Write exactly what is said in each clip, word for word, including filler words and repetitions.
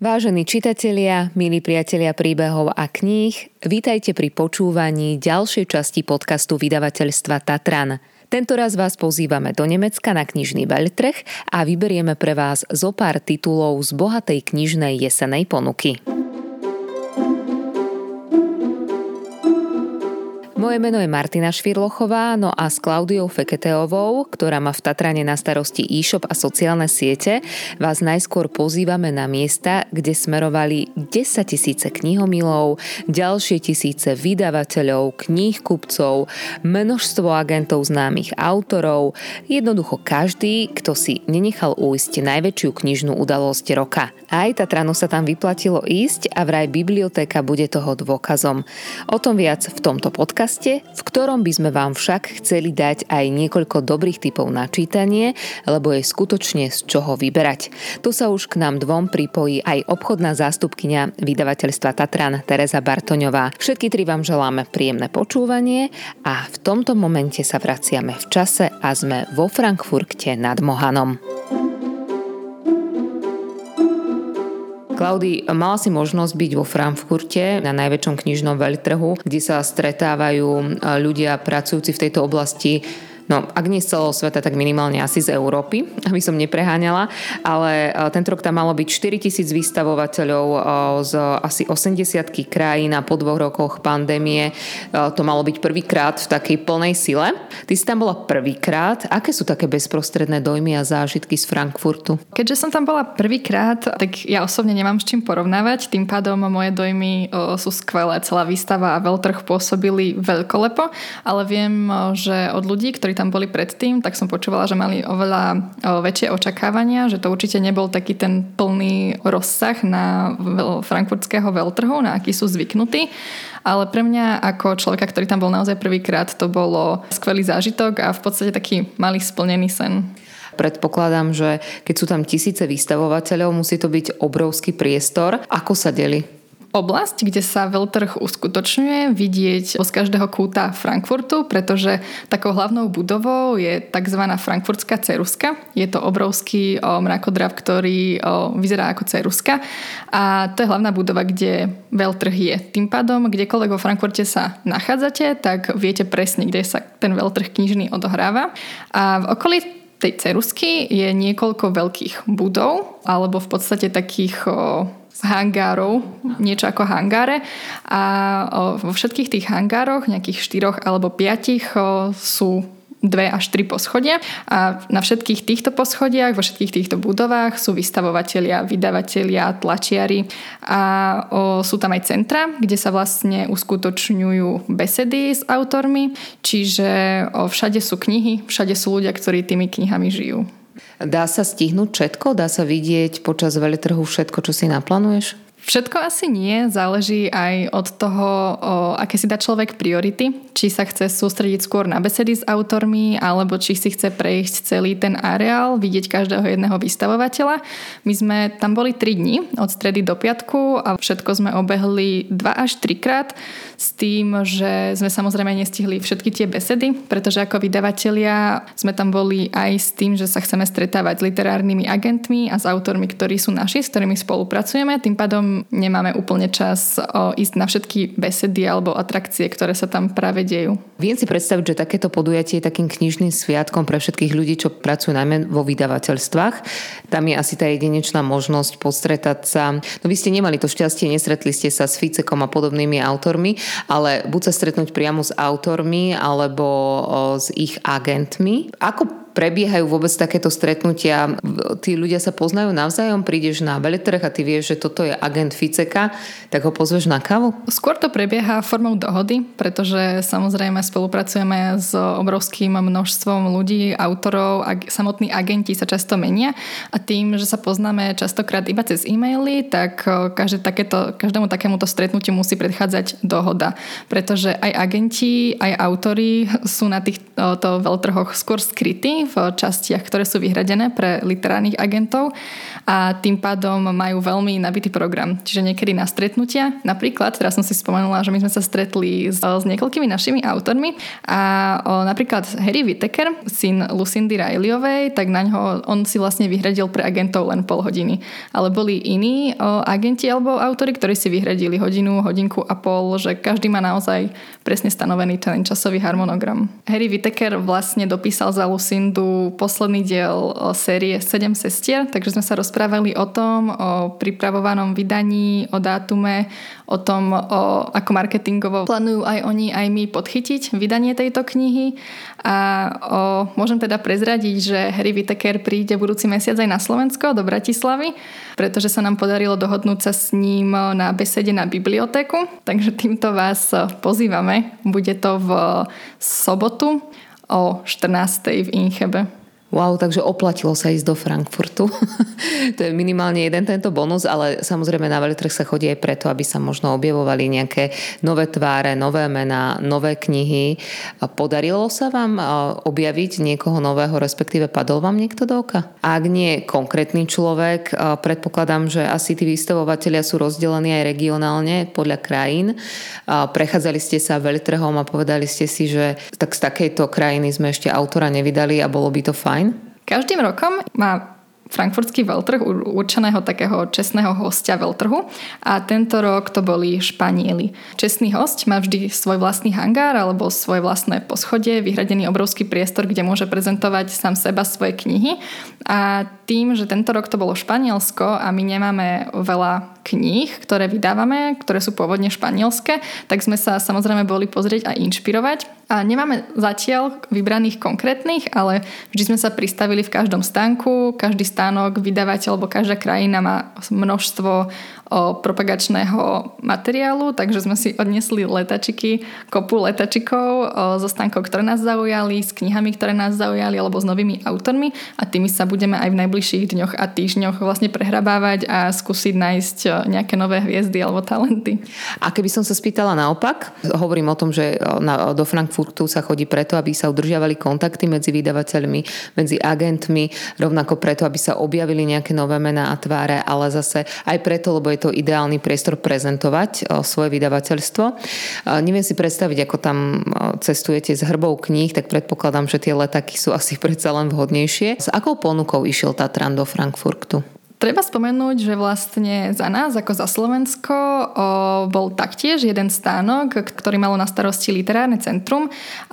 Vážení čitatelia, milí priatelia príbehov a kníh, vítajte pri počúvaní ďalšej časti podcastu vydavateľstva Tatran. Tentoraz vás pozývame do Nemecka na knižný veľtrh a vyberieme pre vás zo pár titulov z bohatej knižnej jesenej ponuky. Moje meno je Martina Švirlochová, no a s Klaudiou Feketeovou, ktorá má v Tatrane na starosti e-shop a sociálne siete, vás najskôr pozývame na miesta, kde smerovali desaťtisíce knihomilov, ďalšie tisíce vydavateľov, kníhkupcov, množstvo agentov známych autorov, jednoducho každý, kto si nenechal ujsť najväčšiu knižnú udalosť roka. Aj Tatranu sa tam vyplatilo ísť a vraj bibliotéka bude toho dôkazom. O tom viac v tomto podcaste, v ktorom by sme vám však chceli dať aj niekoľko dobrých tipov na čítanie, lebo je skutočne z čoho vyberať. Tu sa už k nám dvom pripojí aj obchodná zástupkyňa vydavateľstva Tatran Tereza Bartoňová. Všetky tri vám želáme príjemné počúvanie a v tomto momente sa vraciame v čase a sme vo Frankfurte nad Mohanom. Klaudii, mala si možnosť byť vo Frankfurte na najväčšom knižnom veľtrhu, kde sa stretávajú ľudia pracujúci v tejto oblasti, no ak nie z celého sveta, tak minimálne asi z Európy, aby som nepreháňala, ale tento rok tam malo byť štyritisíc vystavovateľov z asi osemdesiatky krajín a po dvoch rokoch pandémie to malo byť prvýkrát v takej plnej sile. Ty si tam bola prvýkrát. Aké sú také bezprostredné dojmy a zážitky z Frankfurtu? Keďže som tam bola prvýkrát, tak ja osobne nemám s čím porovnávať, tým pádom moje dojmy sú skvelé. Celá výstava a veľtrh pôsobili veľkolepo, ale viem, že od ľudí, ktorí tam boli predtým, tak som počúvala, že mali oveľa väčšie očakávania, že to určite nebol taký ten plný rozsah na frankfurtského veľtrhu, na aký sú zvyknutí. Ale pre mňa ako človeka, ktorý tam bol naozaj prvýkrát, to bolo skvelý zážitok a v podstate taký malý splnený sen. Predpokladám, že keď sú tam tisíce vystavovateľov, musí to byť obrovský priestor. Ako sa delí? Oblasť, kde sa veľtrh uskutočňuje, vidieť z každého kúta Frankfurtu, pretože takou hlavnou budovou je tzv. Frankfurtská ceruska. Je to obrovský o, mrakodrap, ktorý o, vyzerá ako ceruska a to je hlavná budova, kde veľtrh je. Tým pádom, kdekoľvek vo Frankfurte sa nachádzate, tak viete presne, kde sa ten veľtrh knižný odohráva. A v okolí tej cerusky je niekoľko veľkých budov, alebo v podstate takých o, hangárov, niečo ako hangáre a vo všetkých tých hangároch, nejakých štyroch alebo piatich sú dve až tri poschodia a na všetkých týchto poschodiach, vo všetkých týchto budovách sú vystavovatelia, vydavatelia, tlačiari a o, sú tam aj centra, kde sa vlastne uskutočňujú besedy s autormi, čiže o, všade sú knihy, všade sú ľudia, ktorí tými knihami žijú. Dá sa stihnúť všetko? Dá sa vidieť počas veľtrhu všetko, čo si naplánuješ? Všetko asi nie, záleží aj od toho, o, aké si dá človek priority. Či sa chce sústrediť skôr na besedy s autormi, alebo či si chce prejsť celý ten areál, vidieť každého jedného vystavovateľa. My sme tam boli tri dni, od stredy do piatku a všetko sme obehli dva až tri krát s tým, že sme samozrejme nestihli všetky tie besedy, pretože ako vydavatelia sme tam boli aj s tým, že sa chceme stretávať s literárnymi agentmi a s autormi, ktorí sú naši, s ktorými spolupracujeme. Tým pádom nemáme úplne čas o, ísť na všetky besedy alebo atrakcie, ktoré sa tam práve dejú. Viem si predstaviť, že takéto podujatie je takým knižným sviatkom pre všetkých ľudí, čo pracujú najmä vo vydavateľstvách. Tam je asi tá jedinečná možnosť postretať sa. No vy ste nemali to šťastie, nestretli ste sa s Ficekom a podobnými autormi, ale buď sa stretnúť priamo s autormi alebo o, s ich agentmi. Ako prebiehajú vôbec takéto stretnutia? Tí ľudia sa poznajú navzájom? Prídeš na veľtrh a ty vieš, že toto je agent Ficeka, tak ho pozveš na kávu? Skôr to prebieha formou dohody, pretože samozrejme spolupracujeme s obrovským množstvom ľudí, autorov a samotní agenti sa často menia a tým, že sa poznáme častokrát iba cez e-maily, tak každé takéto, každému takémuto stretnutiu musí predchádzať dohoda, pretože aj agenti, aj autori sú na týchto veľtrhoch skôr skrytí, knihy v častiach, ktoré sú vyhradené pre literárnych agentov a tým pádom majú veľmi nabitý program. Čiže niekedy na stretnutia, napríklad, teraz som si spomenula, že my sme sa stretli s, s niekoľkými našimi autormi a o, napríklad Harry Whittaker, syn Lucindy Rileyovej, tak na ňo on si vlastne vyhradil pre agentov len pol hodiny. Ale boli iní o, agenti alebo autori, ktorí si vyhradili hodinu, hodinku a pol, že každý má naozaj presne stanovený ten časový harmonogram. Harry Whittaker vlastne dopísal za Lucindu posledný diel série Sedem sestier, takže sme sa rozprávali o tom, o pripravovanom vydaní, o dátume, o tom, o, ako marketingovo plánujú aj oni, aj my podchytiť vydanie tejto knihy a o, môžem teda prezradiť, že Harry Whittaker príde budúci mesiac aj na Slovensko do Bratislavy, pretože sa nám podarilo dohodnúť sa s ním na besede na bibliotéku, takže týmto vás pozývame. Bude to v sobotu o štrnástej v Inchebe. Wow, takže oplatilo sa ísť do Frankfurtu. To je minimálne jeden tento bonus, ale samozrejme na veletrh sa chodí aj preto, aby sa možno objavovali nejaké nové tváre, nové mená, nové knihy. Podarilo sa vám objaviť niekoho nového, respektíve padol vám niekto do oka? Ak nie konkrétny človek, predpokladám, že asi tí vystavovatelia sú rozdelení aj regionálne podľa krajín. Prechádzali ste sa veletrhom a povedali ste si, že tak z takejto krajiny sme ešte autora nevydali a bolo by to fajn? Každým rokom má frankfurtský veľtrh určeného takého čestného hostia veľtrhu a tento rok to boli Španieli. Čestný hosť má vždy svoj vlastný hangár alebo svoje vlastné poschodie, vyhradený obrovský priestor, kde môže prezentovať sám seba svoje knihy a tým, že tento rok to bolo Španielsko a my nemáme veľa kníh, ktoré vydávame, ktoré sú pôvodne španielské, tak sme sa samozrejme boli pozrieť a inšpirovať. A nemáme zatiaľ vybraných konkrétnych, ale vždy sme sa pristavili v každom stánku, každý stánok, vydavateľ, alebo každá krajina má množstvo o propagačného materiálu, takže sme si odnesli letačiky, kopu letačikov o, zo stánkov, ktoré nás zaujali, s knihami, ktoré nás zaujali, alebo s novými autormi a tými sa budeme aj v najbližších dňoch a týždňoch vlastne prehrabávať a skúsiť nájsť nejaké nové hviezdy alebo talenty. A keby som sa spýtala naopak, hovorím o tom, že na, do Frankfurtu sa chodí preto, aby sa udržiavali kontakty medzi vydavateľmi, medzi agentmi, rovnako preto, aby sa objavili nejaké nové mená a tváre, ale zase aj preto, lebo je to ideálny priestor prezentovať svoje vydavateľstvo. Neviem si predstaviť, ako tam cestujete s hrbou kníh, tak predpokladám, že tie letáky sú asi predsa len vhodnejšie. S akou ponukou išiel Tatran do Frankfurtu? Treba spomenúť, že vlastne za nás, ako za Slovensko, o, bol taktiež jeden stánok, ktorý malo na starosti Literárne centrum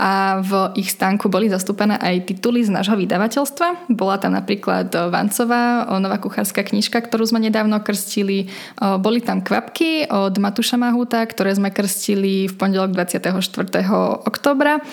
a v ich stánku boli zastúpené aj tituly z nášho vydavateľstva. Bola tam napríklad Vancová, nová kuchárska knižka, ktorú sme nedávno krstili. O, boli tam Kvapky od Matúša Mahuta, ktoré sme krstili v pondelok dvadsiateho štvrtého októbra.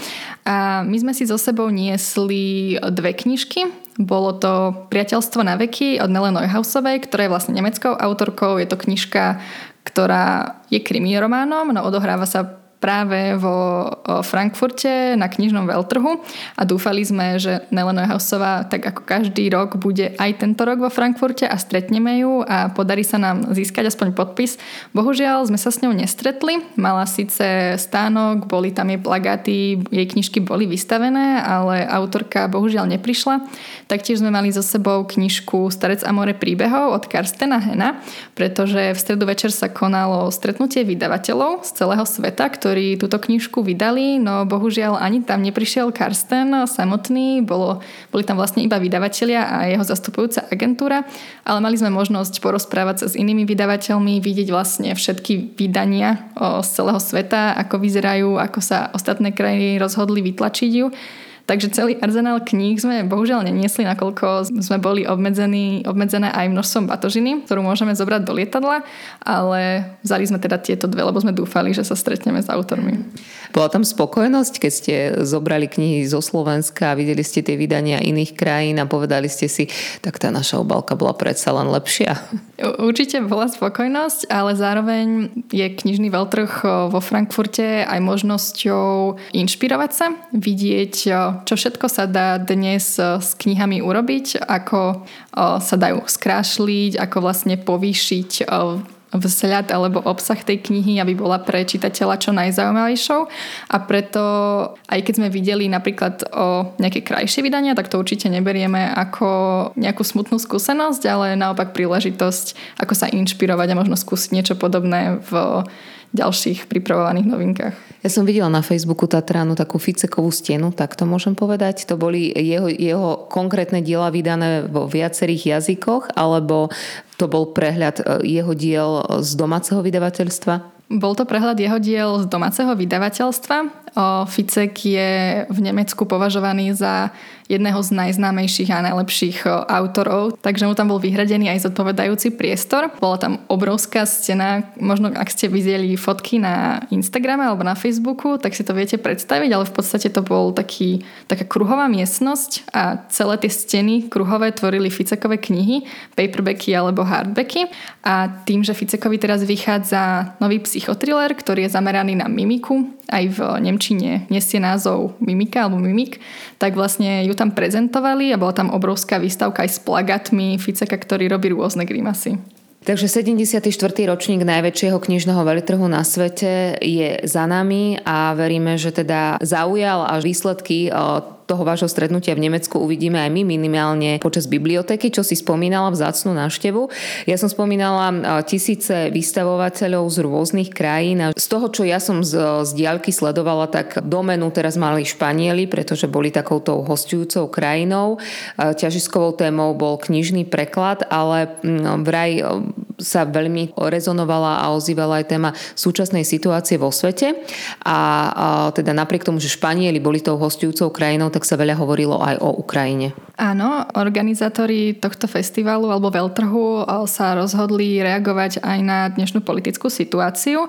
A my sme si so sebou niesli dve knižky. Bolo to Priateľstvo na veky od Nele Neuhausovej, ktorá je vlastne nemeckou autorkou. Je to knižka, ktorá je krimirománom, no odohráva sa práve vo Frankfurte na knižnom veľtrhu a dúfali sme, že Nele Neuhausová tak ako každý rok bude aj tento rok vo Frankfurte a stretneme ju a podarí sa nám získať aspoň podpis. Bohužiaľ sme sa s ňou nestretli. Mala síce stánok, boli tam jej plagáty, jej knižky boli vystavené, ale autorka bohužiaľ neprišla. Taktiež sme mali so sebou knižku Starec a more príbehov od Karstena Hena, pretože v stredu večer sa konalo stretnutie vydavateľov z celého sveta, ktorí túto knižku vydali, no bohužiaľ ani tam neprišiel Karsten samotný, bolo, boli tam vlastne iba vydavatelia a jeho zastupujúca agentúra, ale mali sme možnosť porozprávať sa s inými vydavateľmi, vidieť vlastne všetky vydania o, z celého sveta, ako vyzerajú, ako sa ostatné krajiny rozhodli vytlačiť ju. Takže celý arzenál kníh sme bohužiaľ neniesli, nakoľko sme boli obmedzení, obmedzené aj množstvom batožiny, ktorú môžeme zobrať do lietadla, ale vzali sme teda tieto dve, lebo sme dúfali, že sa stretneme s autormi. Bola tam spokojnosť, keď ste zobrali knihy zo Slovenska a videli ste tie vydania iných krajín a povedali ste si, tak tá naša obálka bola predsa len lepšia? Určite bola spokojnosť, ale zároveň je knižný veľtrh vo Frankfurte aj možnosťou inšpirovať sa, vidieť, čo všetko sa dá dnes s knihami urobiť, ako sa dajú skrášliť, ako vlastne povýšiť vzhľad alebo obsah tej knihy, aby bola pre čitateľa čo najzaujímavejšou. A preto, aj keď sme videli napríklad o nejaké krajšie vydania, tak to určite neberieme ako nejakú smutnú skúsenosť, ale naopak príležitosť, ako sa inšpirovať a možno skúsiť niečo podobné v ďalších pripravovaných novinkách. Ja som videla na Facebooku Tatránu takú Ficekovú stenu, tak to môžem povedať. To boli jeho, jeho konkrétne diela vydané vo viacerých jazykoch, alebo to bol prehľad jeho diel z domáceho vydavateľstva? Bol to prehľad jeho diel z domáceho vydavateľstva. Ficek je v Nemecku považovaný za jedného z najznámejších a najlepších autorov, takže mu tam bol vyhradený aj zodpovedajúci priestor. Bola tam obrovská stena, možno ak ste videli fotky na Instagrame alebo na Facebooku, tak si to viete predstaviť, ale v podstate to bol taký, taká kruhová miestnosť a celé tie steny kruhové tvorili Ficekové knihy, paperbacky alebo hardbacky. A tým, že Ficekovi teraz vychádza nový psychotriller, ktorý je zameraný na mimiku, aj v nemčine nesie názov Mimika alebo Mimik, tak vlastne ju tam prezentovali a bola tam obrovská výstavka aj s plagátmi Ficeka, ktorý robí rôzne grimasy. Takže sedemdesiaty štvrtý ročník najväčšieho knižného veletrhu na svete je za nami a veríme, že teda zaujal a výsledky toho vášho stretnutia v Nemecku uvidíme aj my minimálne počas bibliotéky, čo si spomínala, vzácnu návštevu. Ja som spomínala tisíce vystavovateľov z rôznych krajín a z toho, čo ja som z, z diaľky sledovala, tak domenu teraz mali Španieli, pretože boli takouto hosťujúcou krajinou. Ťažiskovou témou bol knižný preklad, ale vraj sa veľmi rezonovala a ozývala aj téma súčasnej situácie vo svete. A, a teda napriek tomu, že Španieli boli tou hosťujúcou krajinou, tak sa veľa hovorilo aj o Ukrajine. Áno, organizátori tohto festivalu alebo veľtrhu sa rozhodli reagovať aj na dnešnú politickú situáciu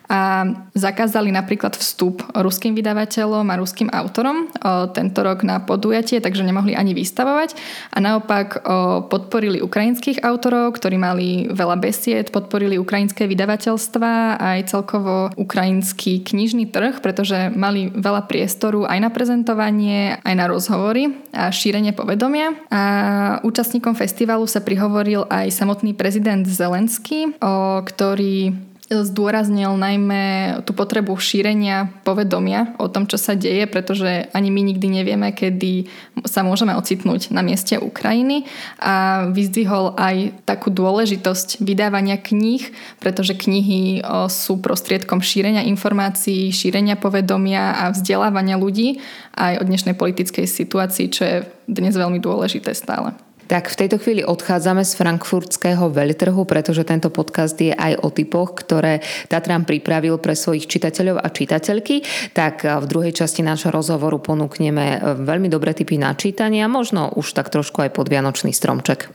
a zakázali napríklad vstup ruským vydavateľom a ruským autorom tento rok na podujatie, takže nemohli ani vystavovať a naopak podporili ukrajinských autorov, ktorí mali veľa besied, podporili ukrajinské vydavateľstva aj celkovo ukrajinský knižný trh, pretože mali veľa priestoru aj na prezentovanie, aj na rozhovory a šírenie povedomia. A účastníkom festivalu sa prihovoril aj samotný prezident Zelenský, ktorý zdôraznil najmä tú potrebu šírenia povedomia o tom, čo sa deje, pretože ani my nikdy nevieme, kedy sa môžeme ocitnúť na mieste Ukrajiny a vyzdvihol aj takú dôležitosť vydávania kníh, pretože knihy sú prostriedkom šírenia informácií, šírenia povedomia a vzdelávania ľudí aj o dnešnej politickej situácii, čo je dnes veľmi dôležité stále. Tak v tejto chvíli odchádzame z frankfurtského veľtrhu, pretože tento podcast je aj o typoch, ktoré Tatran pripravil pre svojich čitateľov a čitateľky. Tak v druhej časti nášho rozhovoru ponúkneme veľmi dobré tipy na čítanie a možno už tak trošku aj podvianočný stromček.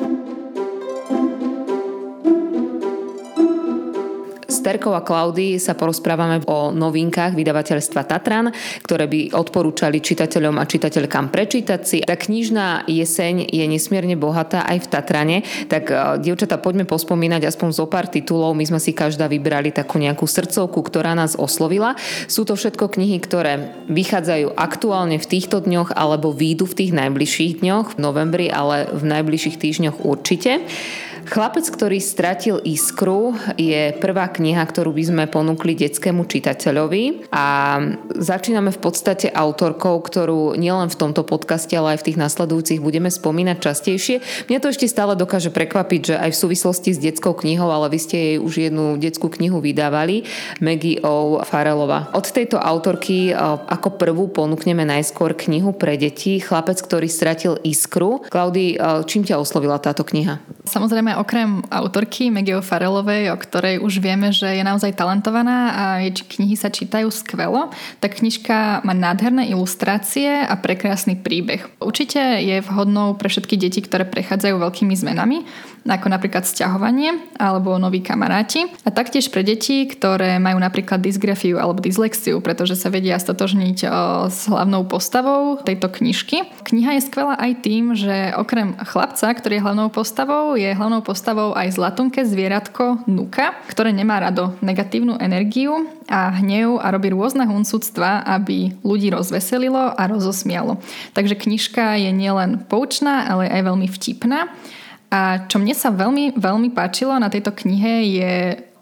S Terkou a Klaudii sa porozprávame o novinkách vydavateľstva Tatran, ktoré by odporúčali čitateľom a čitateľkám prečítať si. Tá knižná jeseň je nesmierne bohatá aj v Tatrane, tak dievčatá, poďme pospomínať aspoň zo pár titulov. My sme si každá vybrali takú nejakú srdcovku, ktorá nás oslovila. Sú to všetko knihy, ktoré vychádzajú aktuálne v týchto dňoch alebo výjdu v tých najbližších dňoch, v novembri, ale v najbližších týždňoch určite. Chlapec, ktorý stratil iskru, je prvá kniha, ktorú by sme ponúkli detskému čitateľovi a začíname v podstate autorkou, ktorú nielen v tomto podcaste, ale aj v tých nasledujúcich budeme spomínať častejšie. Mňa to ešte stále dokáže prekvapiť, že aj v súvislosti s detskou knihou, ale vy ste jej už jednu detskú knihu vydávali, Maggie O'Farrellová. Od tejto autorky ako prvú ponúkneme najskôr knihu pre deti, Chlapec, ktorý stratil iskru. Klaudii, čím ťa oslovila táto kniha? Samozrejme, okrem autorky Maggie O'Farrellovej, o ktorej už vieme, že je naozaj talentovaná a jej knihy sa čítajú skvelo, tak knižka má nádherné ilustrácie a prekrásny príbeh. Určite je vhodnou pre všetky deti, ktoré prechádzajú veľkými zmenami, ako napríklad sťahovanie alebo noví kamaráti. A taktiež pre deti, ktoré majú napríklad dysgrafiu alebo dyslexiu, pretože sa vedia stotožniť s hlavnou postavou tejto knižky. Kniha je skvelá aj tým, že okrem chlapca, ktorý je hlavnou postavou, je hlavnou postavou aj zlatonké zvieratko Nuka, ktoré nemá rado negatívnu energiu a hnev a robí rôzne huncúctva, aby ľudí rozveselilo a rozosmialo. Takže knižka je nielen poučná, ale aj veľmi vtipná. A čo mne sa veľmi, veľmi páčilo na tejto knihe je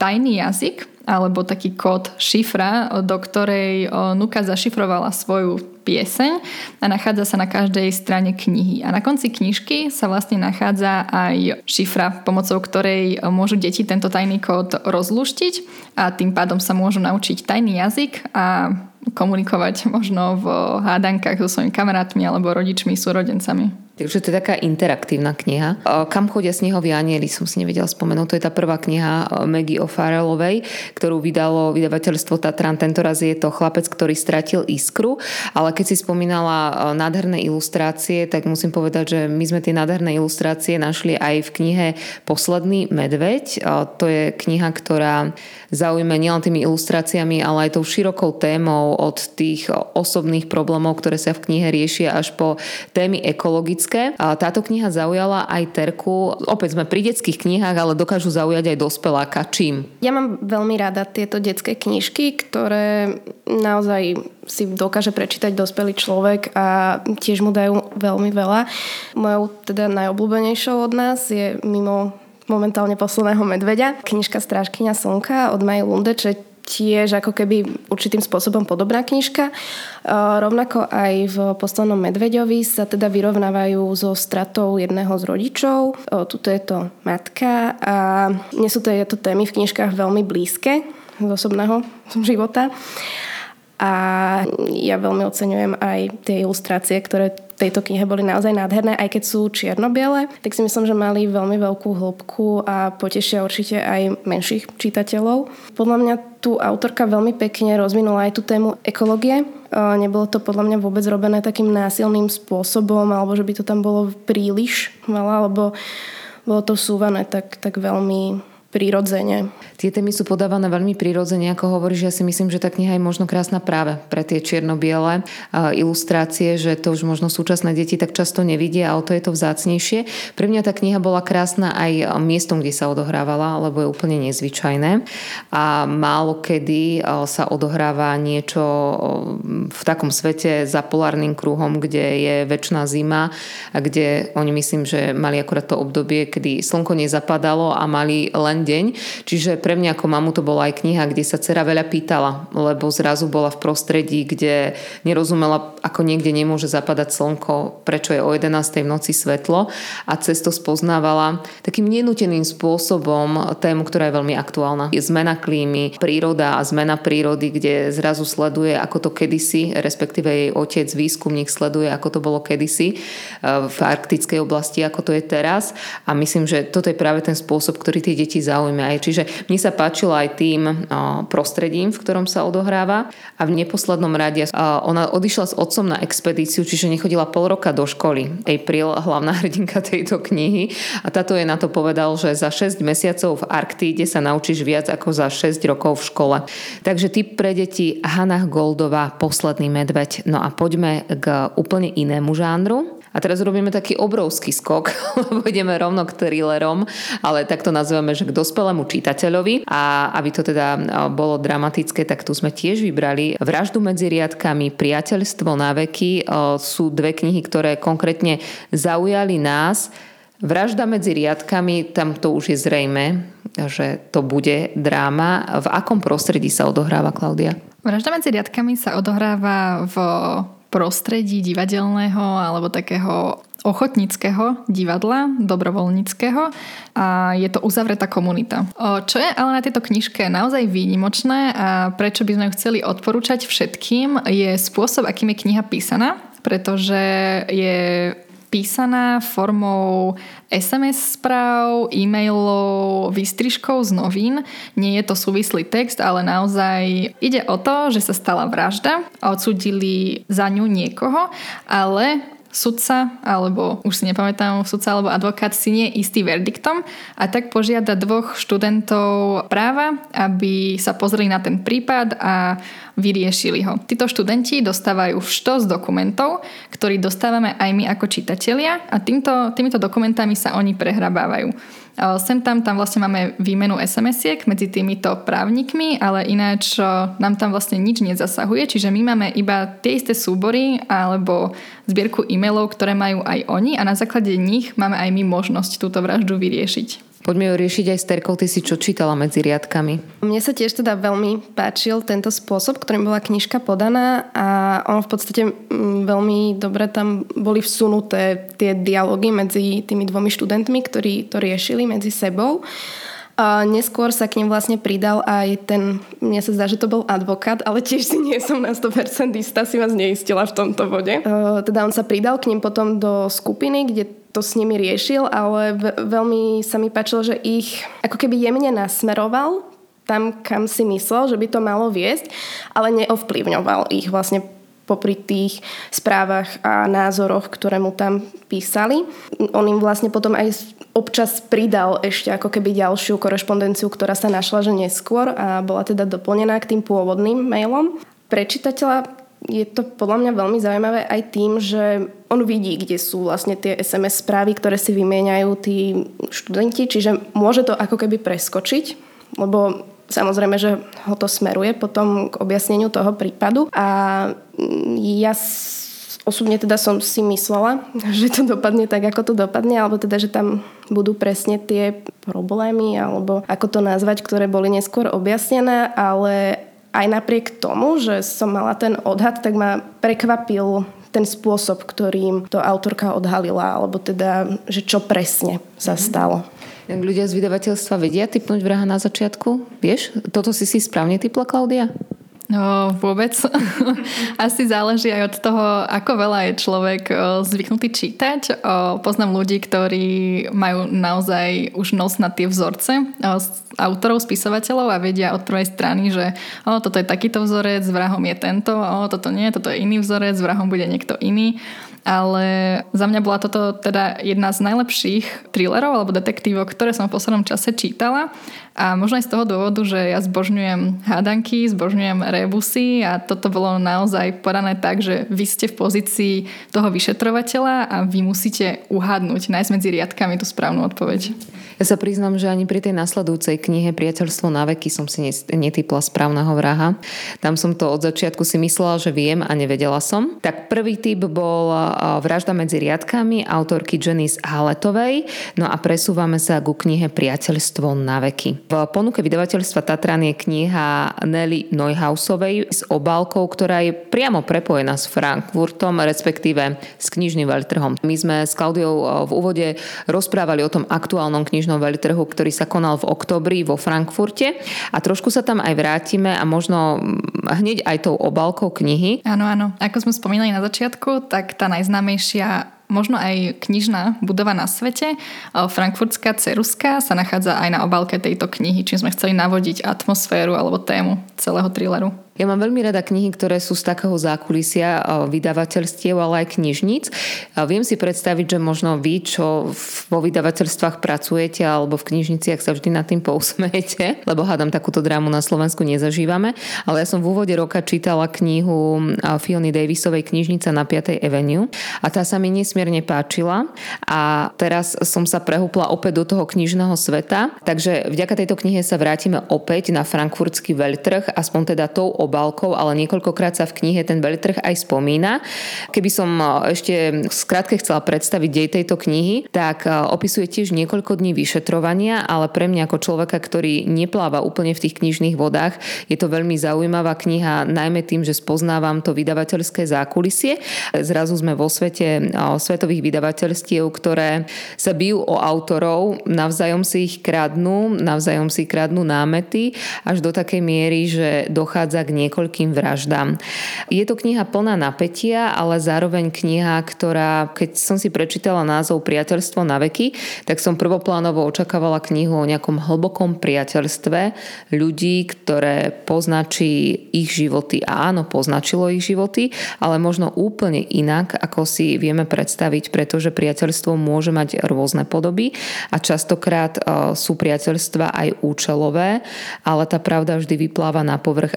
tajný jazyk, alebo taký kód šifra, do ktorej Nuka zašifrovala svoju pieseň a nachádza sa na každej strane knihy. A na konci knižky sa vlastne nachádza aj šifra, pomocou ktorej môžu deti tento tajný kód rozluštiť a tým pádom sa môžu naučiť tajný jazyk a komunikovať možno v hádankách so svojimi kamarátmi alebo rodičmi, súrodencami. Takže to je taká interaktívna kniha. Kam chodia snehoví anjeli, som si nevedela spomenúť. To je tá prvá kniha Maggie O'Farrellovej, ktorú vydalo vydavateľstvo Tatran. Tentoraz je to Chlapec, ktorý stratil iskru. Ale keď si spomínala nádherné ilustrácie, tak musím povedať, že my sme tie nádherné ilustrácie našli aj v knihe Posledný medveď. To je kniha, ktorá zaujme nielen tými ilustráciami, ale aj tou širokou témou od tých osobných problémov, ktoré sa v knihe riešia, až po témy ekologické. Táto kniha zaujala aj Terku. Opäť sme pri detských knihách, ale dokážu zaujať aj dospeláka. Čím? Ja mám veľmi rada tieto detské knižky, ktoré naozaj si dokáže prečítať dospelý človek a tiež mu dajú veľmi veľa. Mojou teda najobľúbenejšou od nás je mimo momentálne Posledného medveďa knižka Strážkyňa slnka od Maji Lunde, čo je tiež ako keby určitým spôsobom podobná knižka. Rovnako aj v Poslednom medveďovi sa teda vyrovnávajú so stratou jedného z rodičov. Tuto je to matka a mne sú tieto témy v knižkách veľmi blízke z osobného života. A ja veľmi oceňujem aj tie ilustrácie, ktoré v tejto knihe boli naozaj nádherné, aj keď sú čierno-biele, tak si myslím, že mali veľmi veľkú hĺbku a potešia určite aj menších čitateľov. Podľa mňa tu autorka veľmi pekne rozvinula aj tú tému ekológie. Nebolo to podľa mňa vôbec robené takým násilným spôsobom, alebo že by to tam bolo príliš veľa, alebo bolo to vsúvané tak, tak veľmi prirodzene. Tie témy sú podávané veľmi prirodzene, ako hovoríš, ja si myslím, že tá kniha je možno krásna práve pre tie čierno-biele ilustrácie, že to už možno súčasné deti tak často nevidia a o to je to vzácnejšie. Pre mňa tá kniha bola krásna aj miestom, kde sa odohrávala, lebo je úplne nezvyčajné a málo kedy sa odohráva niečo v takom svete za polárnym kruhom, kde je večná zima a kde oni myslím, že mali akorát to obdobie, kedy slnko nezapadalo a mali len deň. Čiže pre mňa ako mamu to bola aj kniha, kde sa dcera veľa pýtala, lebo zrazu bola v prostredí, kde nerozumela, ako niekde nemôže zapadať slnko, prečo je o jedenástej v noci svetlo a cez to spoznávala takým nenúteným spôsobom tému, ktorá je veľmi aktuálna. Je zmena klímy, príroda a zmena prírody, kde zrazu sleduje, ako to kedysi, respektíve jej otec, výskumník sleduje, ako to bolo kedysi v arktickej oblasti, ako to je teraz a myslím, že toto je práve ten spôsob, ktorý tie deti zaujíma. Čiže mne sa páčilo aj tým prostredím, v ktorom sa odohráva a v neposlednom rade ona odišla s otcom na expedíciu, čiže nechodila pol roka do školy. April, hlavná hrdinka tejto knihy a táto je na to povedal, že za šesť mesiacov v Arktíde sa naučíš viac ako za šesť rokov v škole. Takže tip pre deti Hannah Goldová Posledný medveď. No a poďme k úplne inému žánru. A teraz robíme taký obrovský skok, lebo ideme rovno k thrillerom, ale tak to nazývame, že k dospelému čitateľovi. A aby to teda bolo dramatické, tak tu sme tiež vybrali Vraždu medzi riadkami, Priateľstvo na veky. Sú dve knihy, ktoré konkrétne zaujali nás. Vražda medzi riadkami, tam to už je zrejme, že to bude dráma. V akom prostredí sa odohráva, Klaudia? Vražda medzi riadkami sa odohráva v prostredí divadelného alebo takého ochotníckeho divadla, dobrovoľníckeho a je to uzavretá komunita. Čo je ale na tejto knižke naozaj výnimočné a prečo by sme ju chceli odporúčať všetkým, je spôsob, akým je kniha písaná, pretože je písaná formou es em es správ, e-mailov, výstrižkov z novín. Nie je to súvislý text, ale naozaj ide o to, že sa stala vražda a odsúdili za ňu niekoho, ale sudca, alebo už si nepamätám, sudca alebo advokát si nie je istý verdiktom a tak požiada dvoch študentov práva, aby sa pozreli na ten prípad a vyriešili ho. Títo študenti dostávajú štos dokumentov, ktorý dostávame aj my ako čitatelia a týmto, týmito dokumentami sa oni prehrabávajú. Sem tam, tam vlastne máme výmenu es em esiek medzi týmito právnikmi, ale ináč nám tam vlastne nič nezasahuje, čiže my máme iba tie isté súbory alebo zbierku e-mailov, ktoré majú aj oni a na základe nich máme aj my možnosť túto vraždu vyriešiť. Poďme ju riešiť aj s Terkou. Ty si čo čítala medzi riadkami? Mne sa tiež teda veľmi páčil tento spôsob, ktorým bola knižka podaná a on v podstate veľmi dobre tam boli vsunuté tie dialógy medzi tými dvomi študentmi, ktorí to riešili medzi sebou. A neskôr sa k nim vlastne pridal aj ten, mne sa zdá, že to bol advokát, ale tiež si nie som na sto percent istá, si vás neistila v tomto bode. E, teda on sa pridal k nim potom do skupiny, kde to s nimi riešil, ale veľmi sa mi páčilo, že ich ako keby jemne nasmeroval tam, kam si myslel, že by to malo viesť, ale neovplyvňoval ich vlastne popri tých správach a názoroch, ktoré mu tam písali. On im vlastne potom aj občas pridal ešte ako keby ďalšiu korešpondenciu, ktorá sa našla, že neskôr a bola teda doplnená k tým pôvodným mailom. Pre čitateľa je to podľa mňa veľmi zaujímavé aj tým, že on vidí, kde sú vlastne tie es em es správy, ktoré si vymieňajú tí študenti, čiže môže to ako keby preskočiť, lebo samozrejme, že ho to smeruje potom k objasneniu toho prípadu. A ja osobne teda som si myslela, že to dopadne tak, ako to dopadne, alebo teda, že tam budú presne tie problémy, alebo ako to nazvať, ktoré boli neskôr objasnené, ale aj napriek tomu, že som mala ten odhad, tak ma prekvapil ten spôsob, ktorým to autorka odhalila, alebo teda, že čo presne sa stalo. Ľudia z vydavateľstva vedia tipnúť vraha na začiatku? Vieš? Toto si si správne tipla, Klaudia? No, vôbec. Asi záleží aj od toho, ako veľa je človek zvyknutý čítať. Poznám ľudí, ktorí majú naozaj už nos na tie vzorce autorov, spisovateľov a vedia od prvej strany, že o, toto je takýto vzorec, vrahom je tento, o, toto nie, toto je iný vzorec, vrahom bude niekto iný. Ale za mňa bola toto teda jedna z najlepších thrillerov alebo detektívok, ktoré som v poslednom čase čítala. A možno aj z toho dôvodu, že ja zbožňujem hádanky, zbožňujem rebusy a toto bolo naozaj podané tak, že vy ste v pozícii toho vyšetrovateľa a vy musíte uhádnuť, nájsť medzi riadkami tú správnu odpoveď. Ja sa priznám, že ani pri tej nasledujúcej knihe Priateľstvo na veky som si netipla správneho vraha. Tam som to od začiatku si myslela, že viem a nevedela som. Tak prvý tip bol Vražda medzi riadkami autorky Janice Haletovej. No a presúvame sa ku knihe Priateľstvo na veky. V ponuke vydavateľstva Tatran je kniha Nelly Neuhausovej s obálkou, ktorá je priamo prepojená s Frankfurtom, respektíve s knižným veľtrhom. My sme s Klaudiou v úvode rozprávali o tom aktuálnom knižnom veľtrhu, ktorý sa konal v októbri vo Frankfurte a trošku sa tam aj vrátime a možno hneď aj tou obálkou knihy. Áno, áno. Ako sme spomínali na začiatku, tak tá najznámejšia možno aj knižná budova na svete, frankfurtská Ceruska, sa nachádza aj na obálke tejto knihy, čím sme chceli navodiť atmosféru alebo tému celého thrilleru. Ja mám veľmi rada knihy, ktoré sú z takého zákulisia vydavateľstiev, ale aj knižníc. Viem si predstaviť, že možno vy, čo vo vydavateľstvách pracujete alebo v knižniciach sa vždy nad tým pousmejete, lebo hádam takúto drámu na Slovensku nezažívame. Ale ja som v úvode roka čítala knihu Fiony Davisovej Knižnica na piatej Avenue a tá sa mi nesmierne páčila a teraz som sa prehúpla opäť do toho knižného sveta. Takže vďaka tejto knihe sa vrátime opäť na frankfurtský veľtrh, aspoň teda tou obálkou, ale niekoľkokrát sa v knihe ten veľtrh aj spomína. Keby som ešte skrátke chcela predstaviť dej tejto knihy, tak opisuje tiež niekoľko dní vyšetrovania, ale pre mňa ako človeka, ktorý nepláva úplne v tých knižných vodách, je to veľmi zaujímavá kniha, najmä tým, že spoznávam to vydavateľské zákulisie. Zrazu sme vo svete svetových vydavateľstiev, ktoré sa bijú o autorov, navzájom si ich kradnú, navzájom si kradnú námety, až do takej miery, že dochádza k niekoľkým vraždám. Je to kniha plná napätia, ale zároveň kniha, ktorá, keď som si prečítala názov Priateľstvo na veky, tak som prvoplánovo očakávala knihu o nejakom hlbokom priateľstve ľudí, ktoré poznačí ich životy. A áno, poznačilo ich životy, ale možno úplne inak, ako si vieme predstaviť, pretože priateľstvo môže mať rôzne podoby a častokrát sú priateľstva aj účelové, ale tá pravda vždy vypláva na povrch a niekedy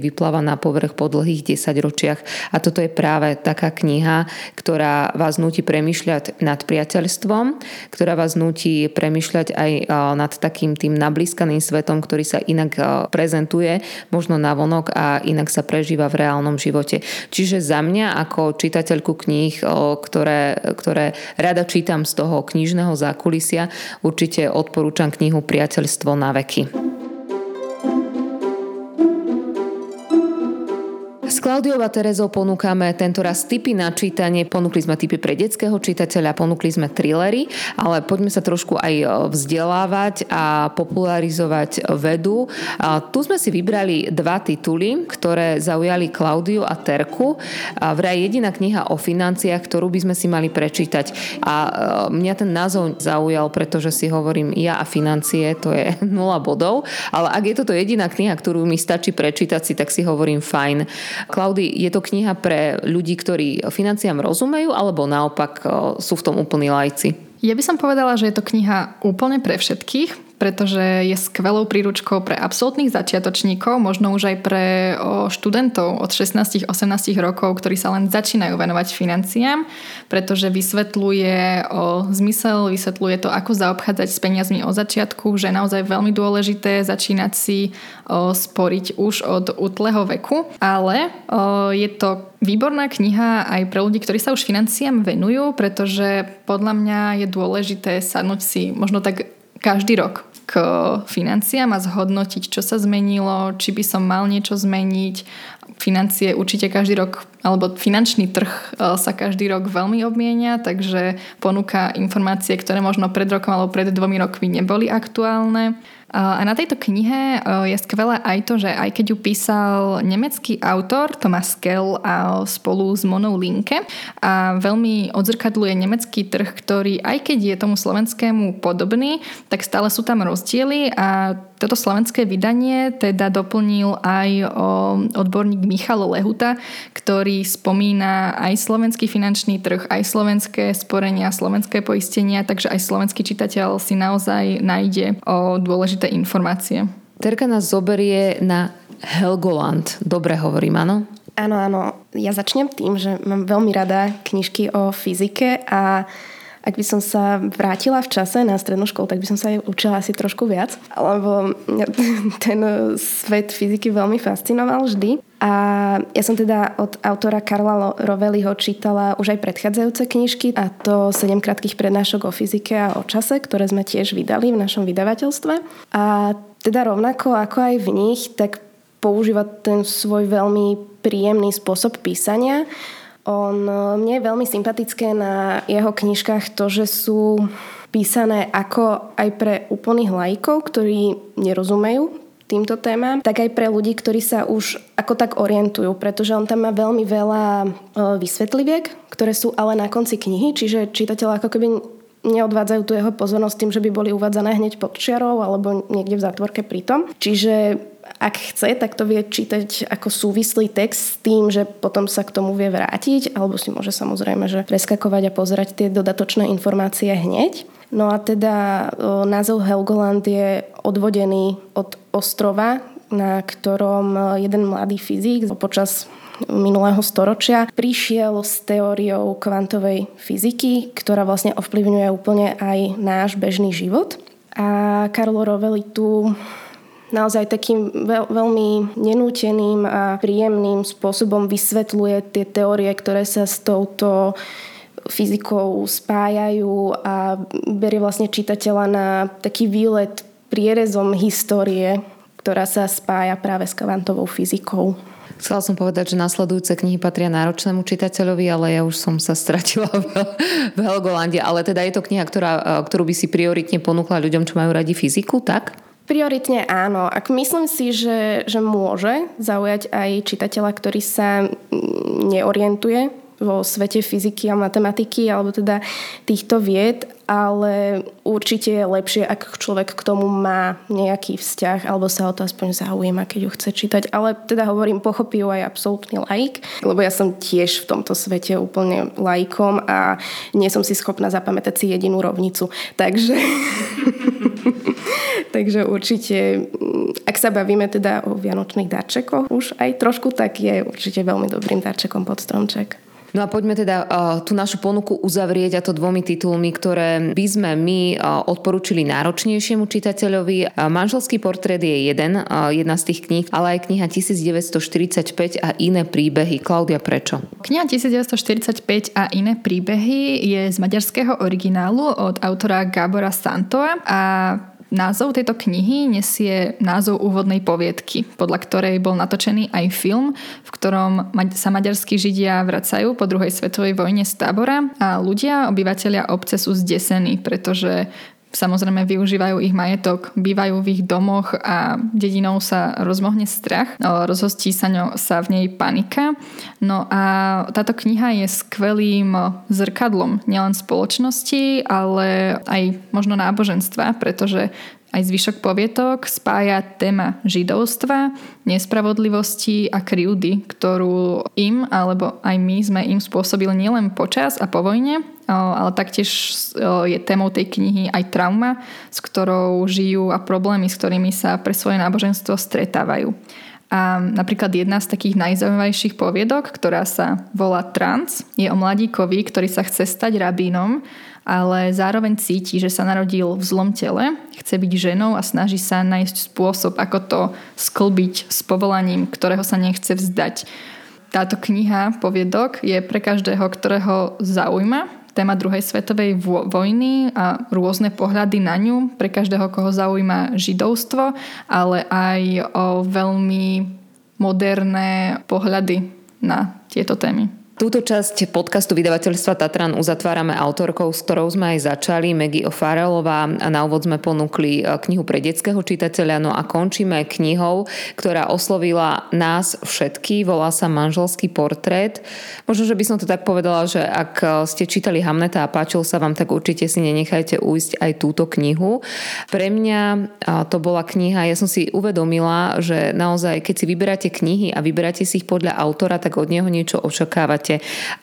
niekedy vypláva na povrch po dlhých desaťročiach. A toto je práve taká kniha, ktorá vás núti premýšľať nad priateľstvom, ktorá vás núti premýšľať aj nad takým tým nablískaným svetom, ktorý sa inak prezentuje, možno navonok a inak sa prežíva v reálnom živote. Čiže za mňa ako čitateľku kníh, ktoré, ktoré rada čítam z toho knižného zákulisia, určite odporúčam knihu Priateľstvo na veky. S Klaudiou a Terezou ponúkame tentoraz tipy na čítanie. Ponúkli sme tipy pre detského čitateľa, ponúkli sme thrillery, ale poďme sa trošku aj vzdelávať a popularizovať vedu. A tu sme si vybrali dva tituly, ktoré zaujali Klaudiu a Terku. A vraj jediná kniha o financiách, ktorú by sme si mali prečítať. A mňa ten názov zaujal, pretože si hovorím, ja a financie, to je nula bodov. Ale ak je toto jediná kniha, ktorú mi stačí prečítať si, tak si hovorím fajn. Klaudi, je to kniha pre ľudí, ktorí financiám rozumejú, alebo naopak sú v tom úplní laici? Ja by som povedala, že je to kniha úplne pre všetkých, pretože je skvelou príručkou pre absolútnych začiatočníkov, možno už aj pre o, študentov od šestnásť osemnásť rokov, ktorí sa len začínajú venovať financiám, pretože vysvetľuje o zmysel, vysvetľuje to, ako zaobchádzať s peniazmi od začiatku, že je naozaj veľmi dôležité začínať si o, sporiť už od útleho veku, ale o, je to výborná kniha aj pre ľudí, ktorí sa už financiám venujú, pretože podľa mňa je dôležité sadnúť si možno tak každý rok k financiám a zhodnotiť, čo sa zmenilo, či by som mal niečo zmeniť. Financie určite každý rok, alebo finančný trh sa každý rok veľmi obmienia, takže ponúka informácie, ktoré možno pred rokom alebo pred dvomi rokmi neboli aktuálne. A na tejto knihe je skvelé aj to, že aj keď ju písal nemecký autor Thomas Kell a spolu s Monou Linke a veľmi odzrkadľuje nemecký trh, ktorý aj keď je tomu slovenskému podobný, tak stále sú tam rozdiely a toto slovenské vydanie teda doplnil aj odborník Michal Lehuta, ktorý spomína aj slovenský finančný trh, aj slovenské sporenia, slovenské poistenia, takže aj slovenský čitateľ si naozaj nájde o dôležité informácie. Terka nás zoberie na Helgoland. Dobre hovorím, áno? Áno, áno. Ja začnem tým, že mám veľmi rada knižky o fyzike a ak by som sa vrátila v čase na strednú školu, tak by som sa aj učila asi trošku viac, lebo ten svet fyziky veľmi fascinoval vždy. A ja som teda od autora Karla Rovelliho čítala už aj predchádzajúce knižky, a to sedem krátkych prednášok o fyzike a o čase, ktoré sme tiež vydali v našom vydavateľstve. A teda rovnako ako aj v nich, tak používa ten svoj veľmi príjemný spôsob písania. On, mne je veľmi sympatické na jeho knižkách to, že sú písané ako aj pre úplných laikov, ktorí nerozumejú týmto témam, tak aj pre ľudí, ktorí sa už ako tak orientujú, pretože on tam má veľmi veľa vysvetliviek, ktoré sú ale na konci knihy, čiže čitateľ ako keby neodvádzajú tu jeho pozornosť tým, že by boli uvádzané hneď pod čiarou alebo niekde v zátvorke pritom. Čiže ak chce, tak to vie čítať ako súvislý text s tým, že potom sa k tomu vie vrátiť, alebo si môže samozrejme že preskakovať a pozerať tie dodatočné informácie hneď. No a teda o, názov Helgoland je odvodený od ostrova, na ktorom jeden mladý fyzik počas minulého storočia prišiel s teóriou kvantovej fyziky, ktorá vlastne ovplyvňuje úplne aj náš bežný život. A Carlo Rovelli tu naozaj takým veľ, veľmi nenúteným a príjemným spôsobom vysvetľuje tie teórie, ktoré sa s touto fyzikou spájajú a berie vlastne čitateľa na taký výlet prierezom histórie, ktorá sa spája práve s kvantovou fyzikou. Chcela som povedať, že nasledujúce knihy patria náročnému čitateľovi, ale ja už som sa stratila v Helgolande. Ale teda je to kniha, ktorá, ktorú by si prioritne ponúkla ľuďom, čo majú radi fyziku, tak? Prioritne áno. Ak myslím si, že, že môže zaujať aj čitateľa, ktorý sa neorientuje vo svete fyziky a matematiky alebo teda týchto vied, ale určite je lepšie, ak človek k tomu má nejaký vzťah alebo sa o to aspoň zaujíma, keď ju chce čítať. Ale teda hovorím, pochopí ju aj absolútny laik, lebo ja som tiež v tomto svete úplne laikom a nie som si schopná zapamätať si jedinú rovnicu. Takže Takže určite, ak sa bavíme teda o vianočných darčekoch už aj trošku, tak je určite veľmi dobrým darčekom pod stromček. No a poďme teda uh, tú našu ponuku uzavrieť, a to dvomi titulmi, ktoré by sme my uh, odporúčili náročnejšiemu čitateľovi. Uh, Manželský portrét je jeden, uh, jedna z tých kníh, ale aj kniha devätnásťstoštyridsaťpäť a iné príbehy. Klaudia, prečo? Kniha devätnásťstoštyridsaťpäť a iné príbehy je z maďarského originálu od autora Gábora Santoa a názov tejto knihy nesie názov úvodnej poviedky, podľa ktorej bol natočený aj film, v ktorom sa maďarskí Židia vracajú po druhej svetovej vojne z tábora a ľudia, obyvatelia obce sú zdesení, pretože samozrejme využívajú ich majetok, bývajú v ich domoch a dedinou sa rozmohne strach, rozhostí sa, ňo, sa v nej panika. No a táto kniha je skvelým zrkadlom nielen spoločnosti, ale aj možno náboženstva, pretože aj zvyšok povietok spája téma židovstva, nespravodlivosti a krivdy, ktorú im, alebo aj my sme im spôsobili nielen počas a po vojne, ale taktiež je témou tej knihy aj trauma, s ktorou žijú a problémy, s ktorými sa pre svoje náboženstvo stretávajú. A napríklad jedna z takých najzaujímavejších poviedok, ktorá sa volá Trans, je o mladíkovi, ktorý sa chce stať rabínom, ale zároveň cíti, že sa narodil v zlom tele, chce byť ženou a snaží sa nájsť spôsob, ako to sklbiť s povolaním, ktorého sa nechce vzdať. Táto kniha poviedok je pre každého, ktorého zaujíma téma druhej svetovej vojny a rôzne pohľady na ňu, pre každého, koho zaujíma židovstvo, ale aj o veľmi moderné pohľady na tieto témy. Túto časť podcastu vydavateľstva Tatran uzatvárame autorkou, s ktorou sme aj začali, Maggie O'Farrellová, a na úvod sme ponúkli knihu pre detského čitateľa, no a končíme knihou, ktorá oslovila nás všetky, volá sa Manželský portrét. Možno, že by som to tak povedala, že ak ste čítali Hamleta a páčil sa vám, tak určite si nenechajte ujsť aj túto knihu. Pre mňa to bola kniha, ja som si uvedomila, že naozaj, keď si vyberáte knihy a vyberáte si ich podľa autora, tak od neho niečo očakávate.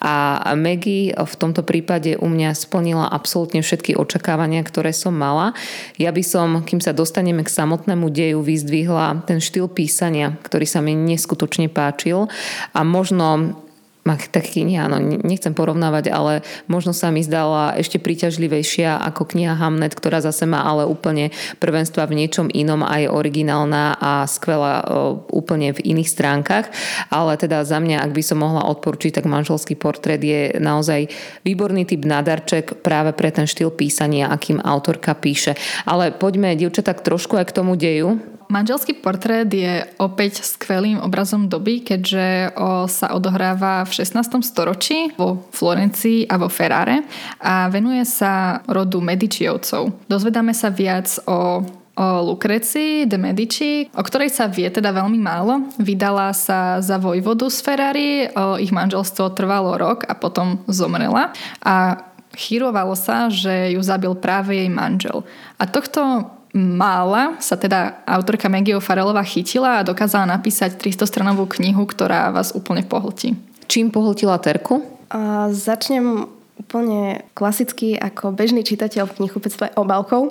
A Maggie v tomto prípade u mňa splnila absolútne všetky očakávania, ktoré som mala. Ja by som, kým sa dostaneme k samotnému deju, vyzdvihla ten štýl písania, ktorý sa mi neskutočne páčil a možno tak kniha, no nechcem porovnávať, ale možno sa mi zdala ešte príťažlivejšia ako kniha Hamlet, ktorá zase má ale úplne prvenstva v niečom inom a je originálna a skvelá úplne v iných stránkach. Ale teda za mňa, ak by som mohla odporučiť, tak Manželský portrét je naozaj výborný typ na darček práve pre ten štýl písania, akým autorka píše. Ale poďme, dievčatá, trošku aj k tomu deju. Manželský portrét je opäť skvelým obrazom doby, keďže o, sa odohráva v šestnástom storočí vo Florencii a vo Ferrare a venuje sa rodu Medičiovcov. Dozvedáme sa viac o o Lucrecii de Medici, o ktorej sa vie teda veľmi málo. Vydala sa za vojvodu z Ferrari, o ich manželstvo trvalo rok a potom zomrela a chýrovalo sa, že ju zabil práve jej manžel. A tohto mála sa teda autorka Maggie O'Farrellová chytila a dokázala napísať tristostranovú knihu, ktorá vás úplne pohltí. Čím pohltila Terku? A začnem úplne klasicky ako bežný čitateľ v knihkupectve obálkou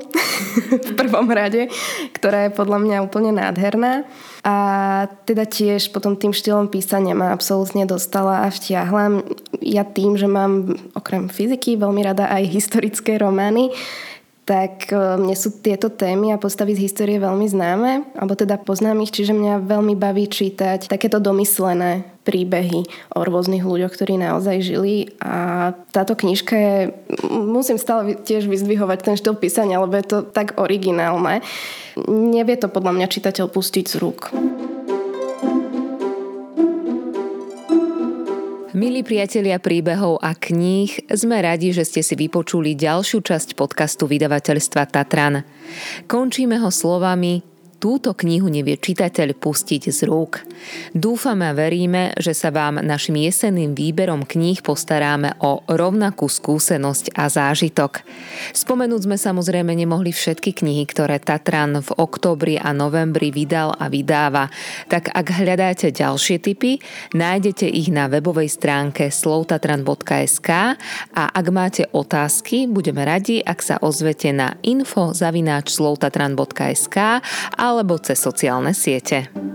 v prvom rade, ktorá je podľa mňa úplne nádherná. A teda tiež potom tým štýlom písania ma absolútne dostala a vtiahla. Ja tým, že mám okrem fyziky veľmi rada aj historické romány, tak mne sú tieto témy a postavy z histórie veľmi známe, alebo teda poznám ich, čiže mňa veľmi baví čítať takéto domyslené príbehy o rôznych ľuďoch, ktorí naozaj žili. A táto knižka je, musím stále tiež vyzdvihovať ten štýl písania, lebo je to tak originálne. Nevie to podľa mňa čitateľ pustiť z rúk. Milí priatelia príbehov a kníh, sme radi, že ste si vypočuli ďalšiu časť podcastu vydavateľstva Tatran. Končíme ho slovami: túto knihu nevie čitateľ pustiť z rúk. Dúfame a veríme, že sa vám našim jesenným výberom kníh postaráme o rovnakú skúsenosť a zážitok. Spomenúť sme samozrejme nemohli všetky knihy, ktoré Tatran v októbri a novembri vydal a vydáva. Tak ak hľadáte ďalšie tipy, nájdete ich na webovej stránke slovtatran bodka es ká a ak máte otázky, budeme radi, ak sa ozvete na info zavináč slovtatran bodka es ká alebo cez sociálne siete.